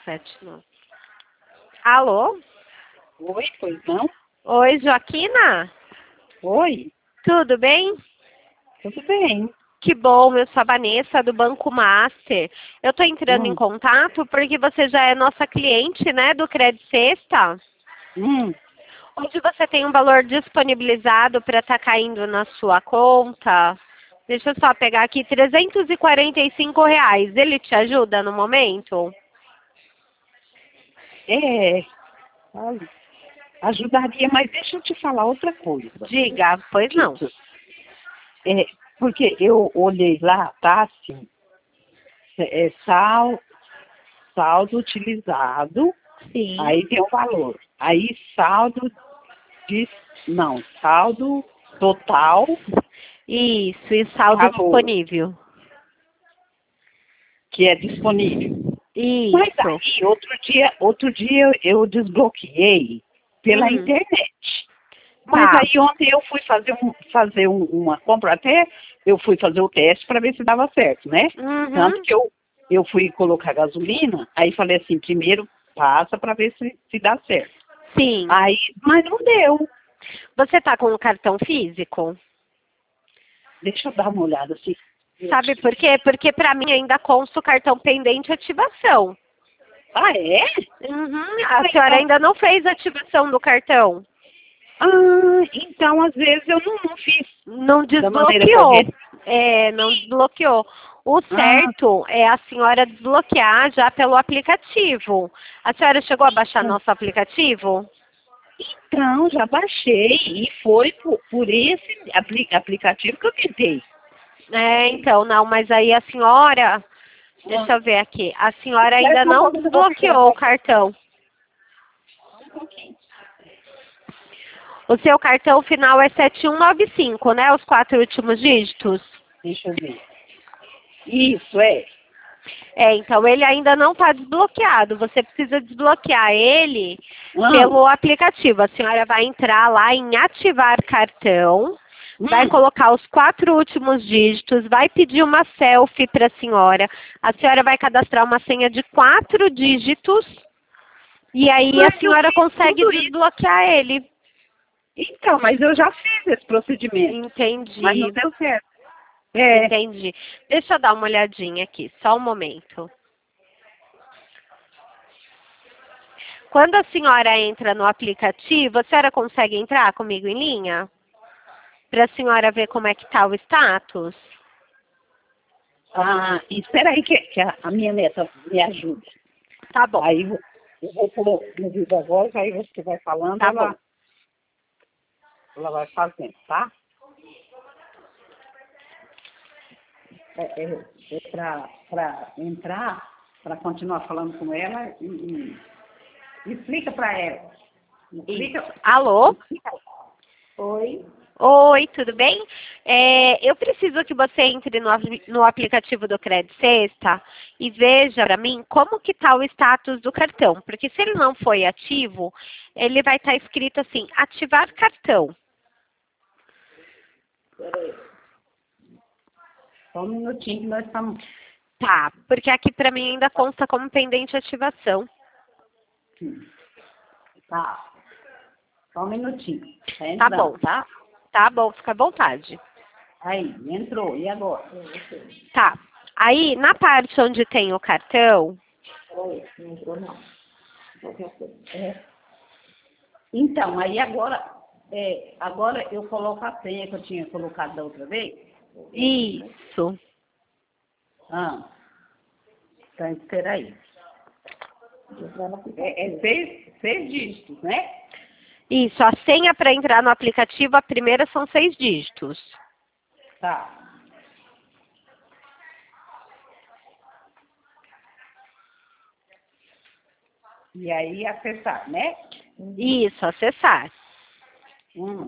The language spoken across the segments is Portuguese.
79. Alô? Oi, pois não? Oi, Joaquina? Oi, Tudo bem? tudo bem. Que bom, eu sou a Vanessa do Banco Master. Eu estou entrando em Hum, contato porque você já é nossa cliente, né, do Credit Sexta. hum, Hoje você tem um valor disponibilizado para estar caindo na sua conta. Deixa eu só pegar aqui, R$ 345. Ele te ajuda no momento? é, olha, ajudaria, mas deixa eu te falar outra coisa. Diga, pois não. É, porque eu olhei lá, tá assim, saldo utilizado, Sim. aí tem o valor. Aí saldo total, Isso, e saldo valor, disponível. que é disponível. Mas Isso. aí, outro dia eu desbloqueei pela Hum, internet. Mas tá. aí ontem eu fui uma compra, até eu fui fazer o teste para ver se dava certo, né? Tanto Uhum. que eu fui colocar gasolina, aí falei assim, primeiro passa para ver se dá certo. Sim. Aí, mas não deu. Você tá com um cartão físico? Deixa eu dar uma olhada assim. Sabe por quê? Porque para mim ainda consta o cartão pendente ativação. Ah, é? Uhum. Ah, A senhora então, ainda não fez a ativação do cartão. então às vezes eu não fiz Não da maneira desbloqueou. correta. É, não desbloqueou. O Ah, certo é a senhora desbloquear já pelo aplicativo. A senhora chegou a baixar nosso aplicativo? então, já baixei e foi por esse aplicativo que eu tentei. É, então, não, mas aí a senhora, deixa eu ver aqui, a senhora Espera ainda só um não pouco que eu vou desbloqueou o colocar. cartão. O seu cartão final é 7195, né? Os 4 últimos dígitos. Deixa eu ver. Isso, é. É, então ele ainda não está desbloqueado. Você precisa desbloquear ele Ah, pelo aplicativo. A senhora vai entrar lá em ativar cartão, vai hum. colocar os 4 últimos dígitos, vai pedir uma selfie para a senhora. A senhora vai cadastrar uma senha de 4 dígitos e aí a Mas eu senhora fiz consegue tudo isso. desbloquear ele. Então, mas eu já fiz esse procedimento. Mas não Entendi, deu certo. É. entendi. Deixa eu dar uma olhadinha aqui, só um momento. Quando a senhora entra no aplicativo, a senhora consegue entrar comigo em linha? Para a senhora ver como é que está o status? Espera aí que a minha neta me ajude. Tá bom, Aí eu vou pôr no viva voz, aí você vai falando, tá bom. ela vai fazendo, tá? Para entrar, para continuar falando com ela e explica para ela. Isso. Explica. Alô? Oi. Oi, tudo bem? Eu preciso que você entre no aplicativo do Credit Sexta e veja para mim como que está o status do cartão. Porque se ele não foi ativo, ele vai estar escrito assim, ativar cartão. Só um minutinho que nós estamos. Tá, porque aqui para mim ainda consta como pendente ativação. Tá. Só um minutinho. Tá Tá bom. entrando, tá? Tá bom, fica à vontade. Aí, entrou. E agora? Tá. Aí, na parte onde tem o cartão, Oi, não entrou não. É. Então, aí agora eu coloco a senha que eu tinha colocado da outra vez. isso. Ah, então espera aí. É seis dígitos, né? Isso, a senha para entrar no aplicativo, a primeira são 6 dígitos. Tá. E aí acessar, né? Isso, acessar. Hum,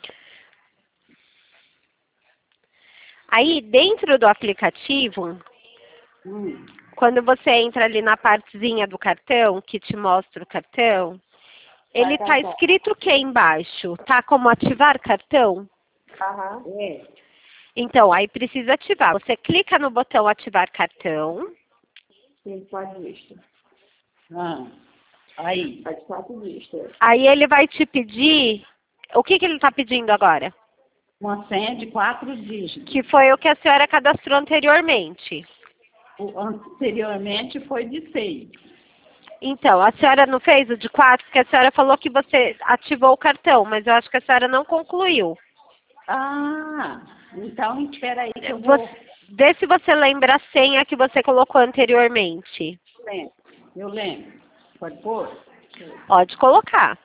Aí, dentro do aplicativo, hum. quando você entra ali na partezinha do cartão, que te mostra o cartão, ele tá escrito o que embaixo? Tá como ativar cartão? É. Então, aí precisa ativar. Você clica no botão ativar cartão. Ah, aí. Faz 4 dígitos. Aí ele vai te pedir... O que ele está pedindo agora? Uma senha de 4 dígitos. Que foi o que a senhora cadastrou anteriormente. Anteriormente foi de 6. Então, a senhora não fez o de 4? Porque a senhora falou que você ativou o cartão, mas eu acho que a senhora não concluiu. Ah, então espera aí que eu vou... Vê se você lembra a senha que você colocou anteriormente. Eu lembro. Pode pôr? Pode colocar.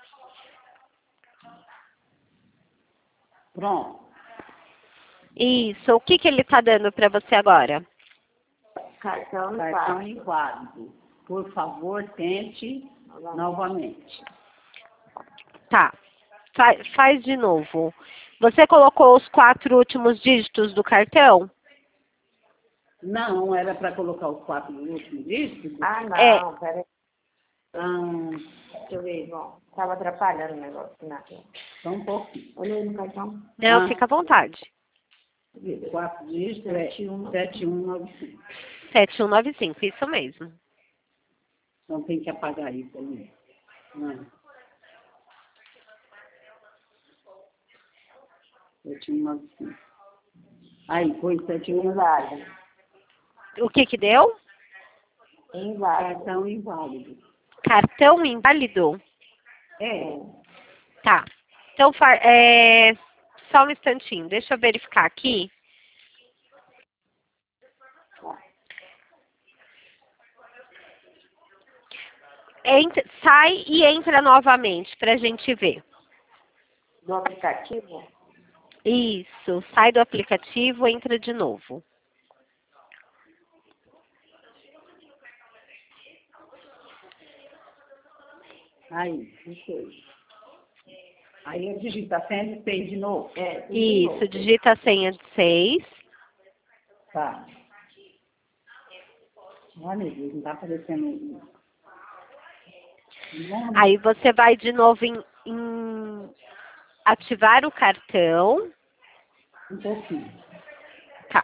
Pronto. Isso. O que ele está dando para você agora? Cartão inválido. Por favor, tente novamente. Tá. Faz de novo. Você colocou os 4 últimos dígitos do cartão? Não, era para colocar os 4 últimos dígitos? Ah, não, peraí. Ah, Deixa eu ver, bom. Tava atrapalhando o negócio, né? só um pouquinho. Olha aí no cartão. Não, fica à vontade. 4 dígitos é 7195. 7195, isso mesmo. Então tem que apagar isso aí. Não. 7195. Aí, foi 7195. Inválido. O que deu? Inválido. Cartão inválido. Cartão inválido? É. Tá. Então, só um instantinho. Deixa eu verificar aqui. Sai e entra novamente para a gente ver. Do aplicativo? Isso. Sai do aplicativo, entra de novo. Aí, isso. Aí eu digito a senha de 6 de novo. Isso. Digita a senha de 6. Tá. Olha, meu Deus, não tá aparecendo. Aí você vai de novo em ativar o cartão. Um pouquinho. Tá.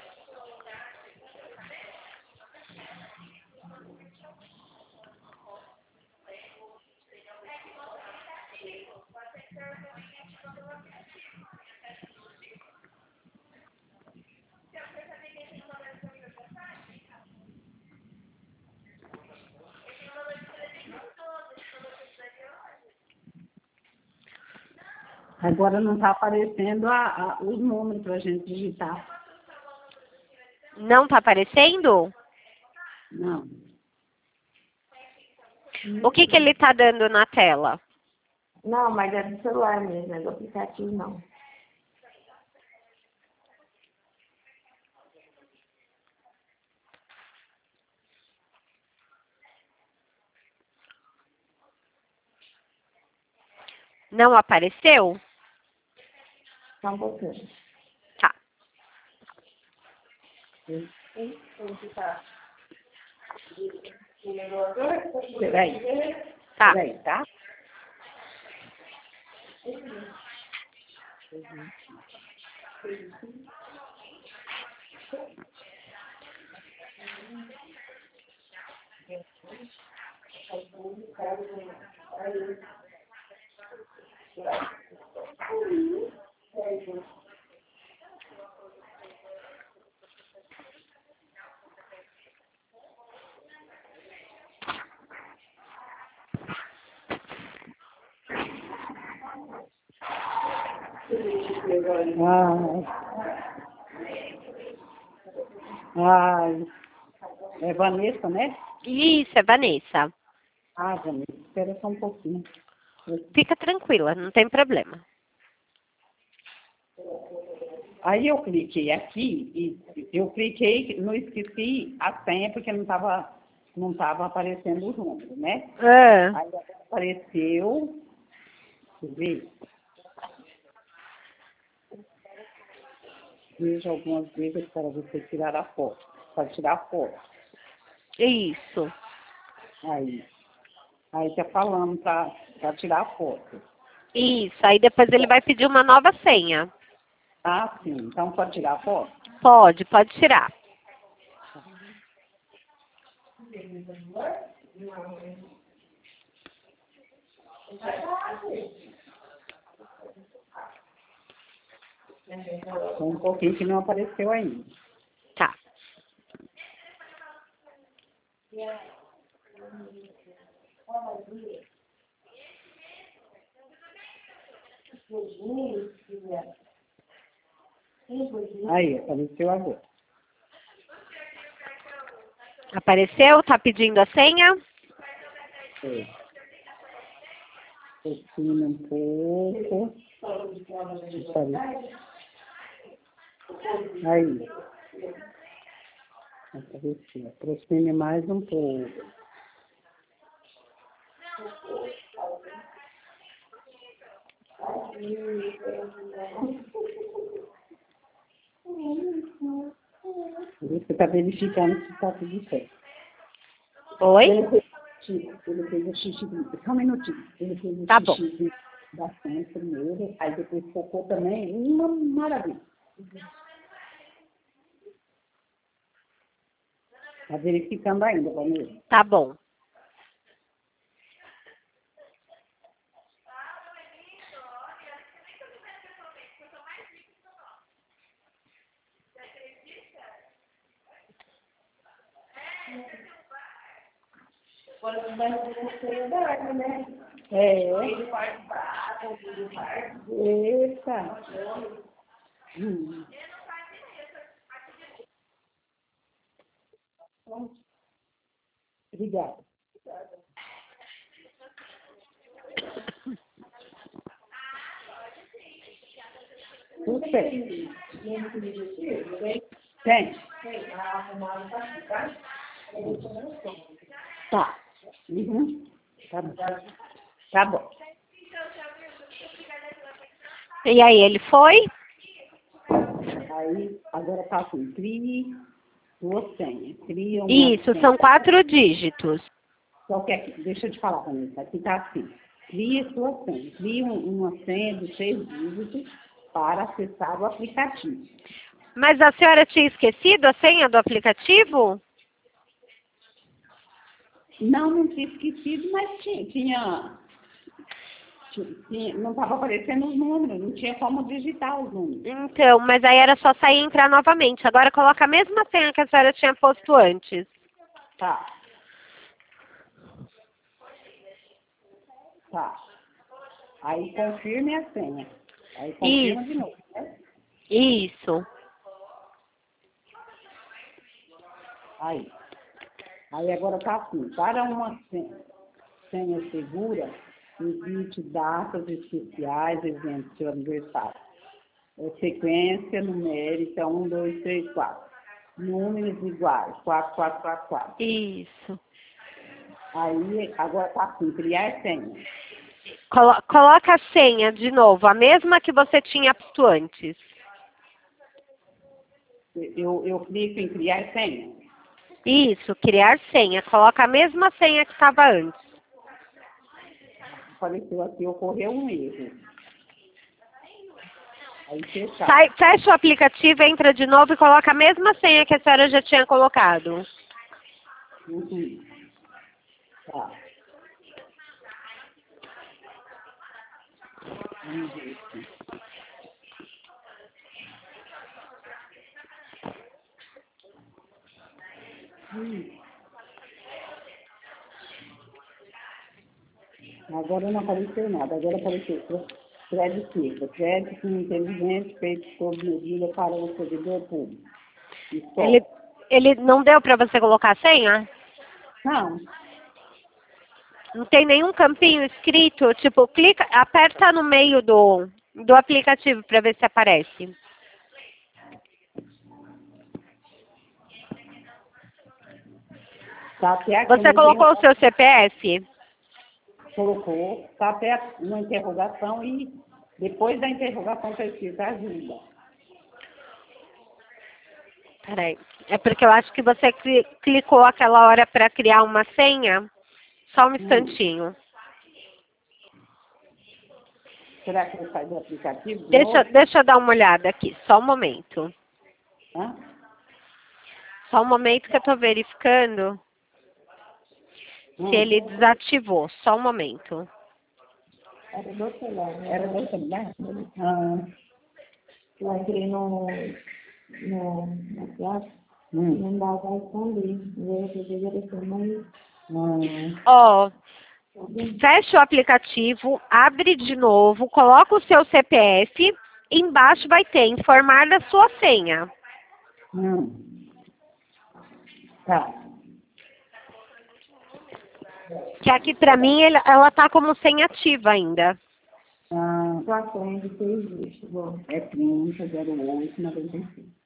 Agora não está aparecendo os números para a gente digitar. Não está aparecendo? Não. O que ele está dando na tela? Não, mas é do celular mesmo, é do aplicativo não. Não apareceu? Só um pouquinho. Tá. Peraí. Tá. Peraí, tá? Ai. É Vanessa, né? Isso, é Vanessa. Ah, Vanessa, espera só um pouquinho. Fica tranquila, não tem problema. Aí eu cliquei aqui e eu cliquei, não esqueci a senha porque não tava aparecendo os números, né? Aí apareceu, deixa eu ver. Veja algumas vezes para você tirar a foto. Para tirar a foto. Isso. Aí tá falando para tirar a foto. Isso. Aí depois ele vai pedir uma nova senha. Ah, sim. Então pode tirar a foto? Pode tirar. Um pouquinho que não apareceu ainda. Tá. Aí, apareceu agora. Apareceu? Tá pedindo a senha? É. Aproxima um pouco. Aí. Apareceu. Aproxime mais um pouco. Você está verificando se está tudo certo. Oi? Ele fez o xixi, só um minutinho. Ele fez o Tá bom. xixi da senha primeiro, aí depois focou também, uma maravilha. Está verificando ainda, Vanessa? Tá bom. É. Eita. Obrigada. Tudo bem. Tem? Tá. Uhum. Tá bom. Tá bom. E aí, ele foi? Aí, agora tá assim, crie sua senha. Cria uma Isso, senha. são 4 dígitos. Só que aqui, deixa eu te falar, Vanessa, aqui tá assim. Crie sua senha. Crie uma senha de 6 dígitos para acessar o aplicativo. Mas a senhora tinha esquecido a senha do aplicativo? Não tinha esquecido, mas tinha não estava aparecendo os números, não tinha como digitar os números. Então, mas aí era só sair e entrar novamente. Agora coloca a mesma senha que a senhora tinha posto antes. Tá. Tá. Aí confirme a senha. Aí confirma de novo, né? Isso. Aí. Aí agora tá assim, para uma senha segura, evite datas especiais, exemplo, seu aniversário. Sequência numérica 1, 2, 3, 4. Números iguais, 4, 4, 4, 4. Isso. Aí, agora tá assim, criar senha. Coloca a senha de novo, a mesma que você tinha posto antes. Eu clico em criar senha. Isso, criar senha. Coloca a mesma senha que estava antes. Apareceu aqui, ocorreu um erro. Aí fechar. Fecha o aplicativo, entra de novo e coloca a mesma senha que a senhora já tinha colocado. Uhum. Tá. Vamos ver aqui. Agora não apareceu nada. Agora apareceu crédito cifra. Crédito inteligente feito sob medida para o servidor público. Ele não deu para você colocar a senha? Não. Não tem nenhum campinho escrito? Tipo, clica, aperta no meio do aplicativo para ver se aparece. Tá até aqui Você colocou o seu CPF? Colocou. Está até uma interrogação e depois da interrogação está escrito ajuda. Peraí. É porque eu acho que você clicou aquela hora para criar uma senha. Só um instantinho. Será que ele sai do aplicativo? Deixa eu dar uma olhada aqui. Só um momento. Hã? Só um momento que eu estou verificando. Se ele desativou. Só um momento. Era do celular, né? Era do celular? Eu entrei no WhatsApp e não dava pra responder. E aí eu peguei a telefone, Ó, fecha o aplicativo, abre de novo, coloca o seu CPF, embaixo vai ter informar da sua senha. Tá. Que aqui pra mim ela tá como senha ativa ainda. sua senha de 6 dígitos. Bom, É 300895.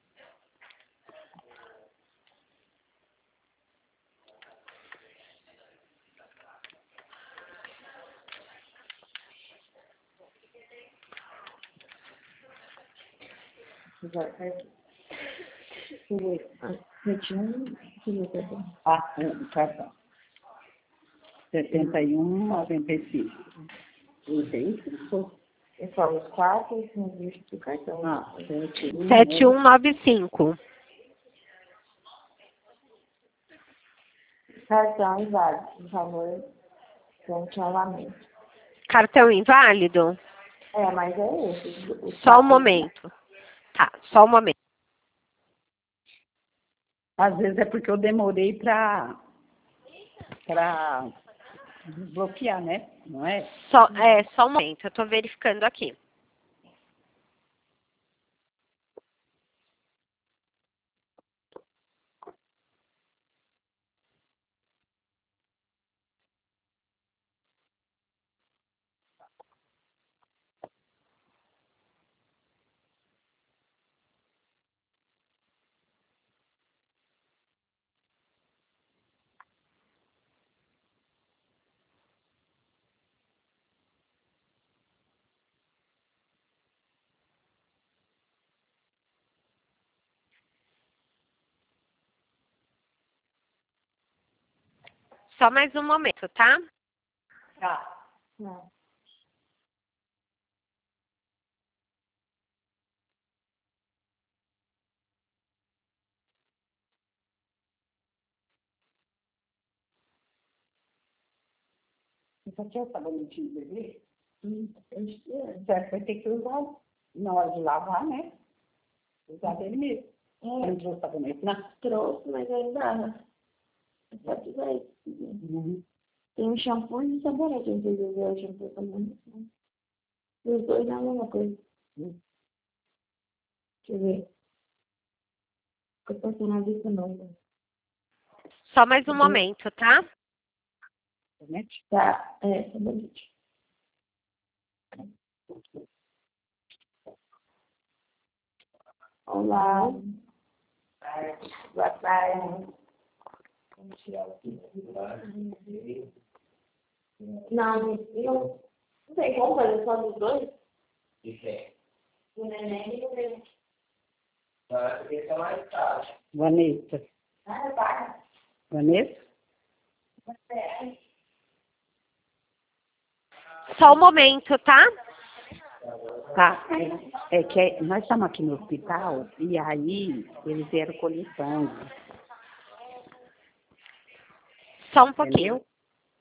deixa eu ver. 71, deixa eu ver, tá bom. O cartão. 7195. Eu falo os 4 e 5 dígitos do cartão. 7195. Cartão inválido, por favor, cancelamento. Cartão inválido? Mas é esse. Só um momento. Tá, só um momento. Às vezes é porque eu demorei para desbloquear, né? Não é? Só um momento, eu tô verificando aqui. Só mais um momento, tá? Tá. Não. Isso aqui é o sabonetinho do bebê? Certo, vai ter que usar na hora de lavar, né? Usar dele mesmo. Não trouxe sabonete, não? Trouxe, mas ainda só tiver. Tem um shampoo e um sabonete. Eu não sei se o shampoo e sabonete. Os dois é a mesma coisa. Deixa eu ver. Fica passando a vista não. Só mais um momento, tá? Sabonete? Tá, sabonete. Olá. Boa tarde. Vamos tirar o Não, eu não sei como fazer só dos dois. O neném e o bebê. Vanessa. Tá. Vanessa? Só um momento, tá? Tá. É que nós estamos aqui no hospital e aí eles vieram colher sangue. Só um pouquinho. Entendeu?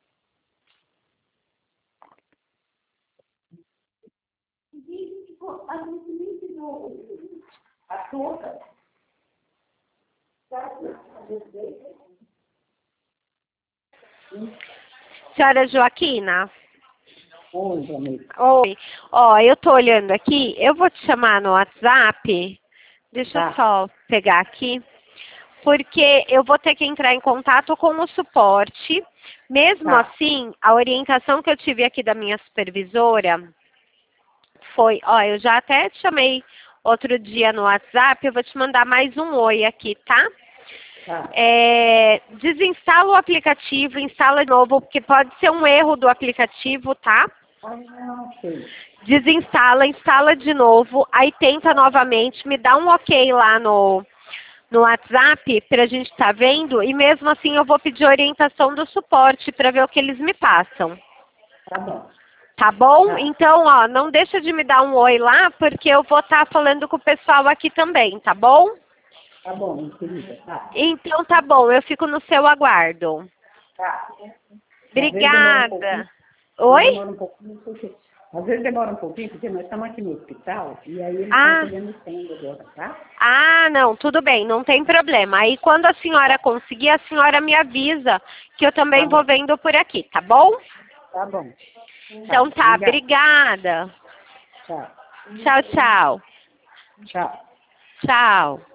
Senhora Joaquina? Oi, Vanessa. Oi. Ó, eu tô olhando aqui, eu vou te chamar no WhatsApp. Deixa eu só pegar aqui. Porque eu vou ter que entrar em contato com o suporte. Mesmo assim, a orientação que eu tive aqui da minha supervisora foi, eu já até te chamei outro dia no WhatsApp, eu vou te mandar mais um oi aqui, tá? Desinstala o aplicativo, instala de novo, porque pode ser um erro do aplicativo, tá? Desinstala, instala de novo, aí tenta novamente, me dá um ok lá no WhatsApp pra gente estar vendo, e mesmo assim eu vou pedir orientação do suporte para ver o que eles me passam. Tá bom. Tá bom? Então, não deixa de me dar um oi lá, porque eu vou estar falando com o pessoal aqui também, tá bom? Tá bom, querida. Tá. Então tá bom, eu fico no seu aguardo. Tá. Obrigada. Oi? Demora um pouquinho, porque, às vezes demora um pouquinho, porque nós estamos aqui no hospital e aí eles estão fazendo sangue agora, tá? Ah, não, tudo bem, não tem problema. Aí quando a senhora conseguir, a senhora me avisa que eu também vou vendo por aqui, tá bom? Tá bom. Então tá, obrigada. Tchau. Tchau, tchau. Tchau. Tchau.